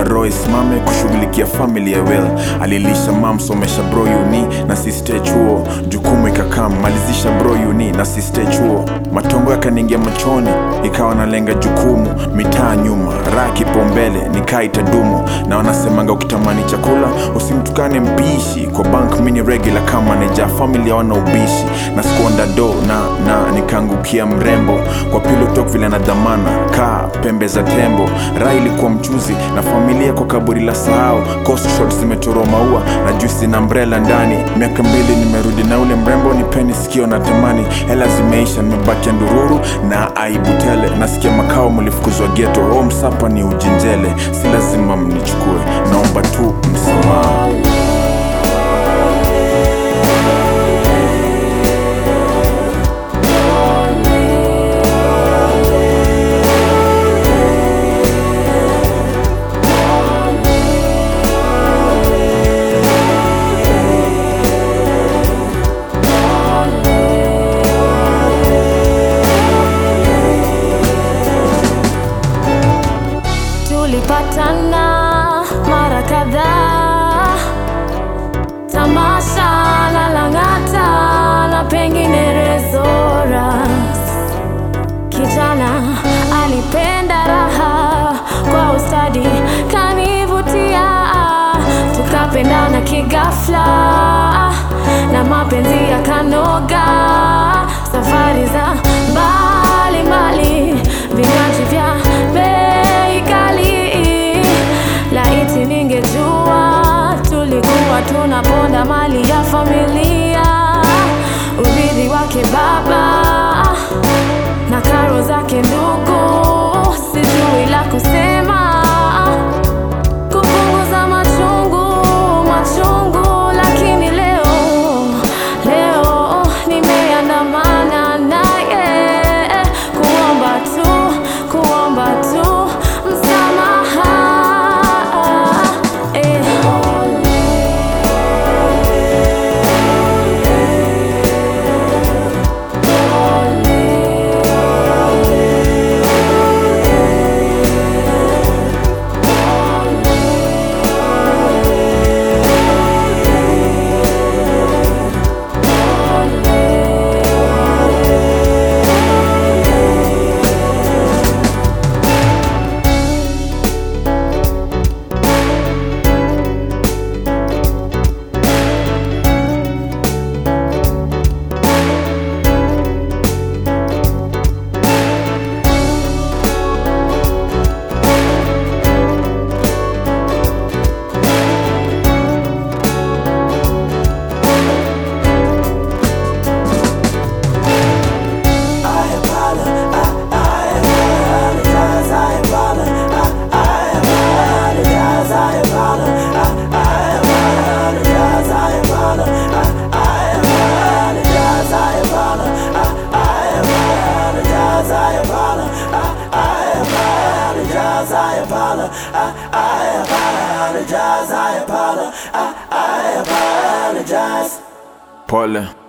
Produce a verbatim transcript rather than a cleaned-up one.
kabla Roy simame kushughulikia family ya Will. Alilisha mam somesha bro uni na siste chuo, jukumu ikakam malizisha bro uni na siste chuo. Matongo yakaningia machoni ikawa nalenga jukumu, mitaa nyuma raki pombele nikaita dumu. Na wanasemanga ukitamani chakula usimtukane mpishi, kwa bank mini regular kama neja family ya wana ubishi. Na sikuonda do na na nikaangukia mrembo, kwa pillow talk vile na dhamana kaa pembe za tembo. Rai ilikuwa mchuzi na familia kwa kaburi la sahau, coast shots zimetoro maua na juice na umbrella ndani. Miaka mbili nimerudi na ule mrembo, ni peni sikio na tamani. Hela zimeisha nimebaki ndururu na aibu tele, nasikia makao mlifukuzwa ghetto. Oh msapa ni ujinjele, si lazima mnichukue, naomba tu msamaha. Tulipatana mara kadhaa, tamasha la Lang'ata na pengine Rezoras. Kijana alipenda raha kwa ustadi kanivutia, tukapendana kigafla na mapenzi yakanoga. Safari za mbali mbali, vinywaji vya bei ghali, laiti ningejua tulikuwa tunaponda mali ya familia. Urithi wake baba na karo zake ndugu, sijui la kusema kupunguza machungu machungu. Lakini leo leo nimeandamana naye kuomba tu kuomba tu msamaha. eh. Pole.